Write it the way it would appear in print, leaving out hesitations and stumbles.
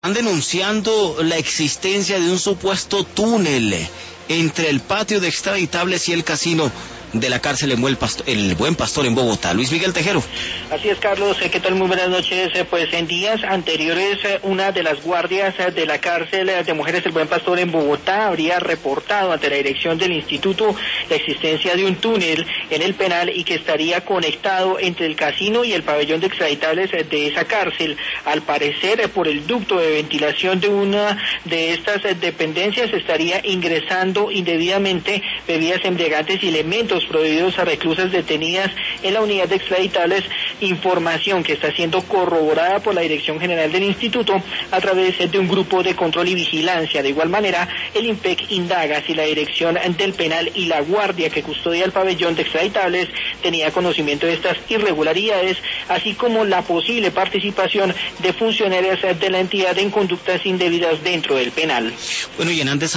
Están denunciando la existencia de un supuesto túnel entre el patio de extraditables y el casino de la cárcel El Buen Pastor en Bogotá. Luis Miguel Tejero. Así es, Carlos, ¿qué tal? Muy buenas noches. Pues en días anteriores, una de las guardias de la cárcel de mujeres El Buen Pastor en Bogotá habría reportado ante la dirección del instituto la existencia de un túnel en el penal y que estaría conectado entre el casino y el pabellón de extraditables de esa cárcel. Al parecer, por el ducto de ventilación de una de estas dependencias estaría ingresando indebidamente bebidas embriagantes y elementos prohibidos a reclusas detenidas en la unidad de extraditables, información que está siendo corroborada por la Dirección General del Instituto a través de un grupo de control y vigilancia. De igual manera, el IMPEC indaga si la Dirección del Penal y la Guardia que custodia el pabellón de extraditables tenía conocimiento de estas irregularidades, así como la posible participación de funcionarios de la entidad en conductas indebidas dentro del penal. Bueno, y en antes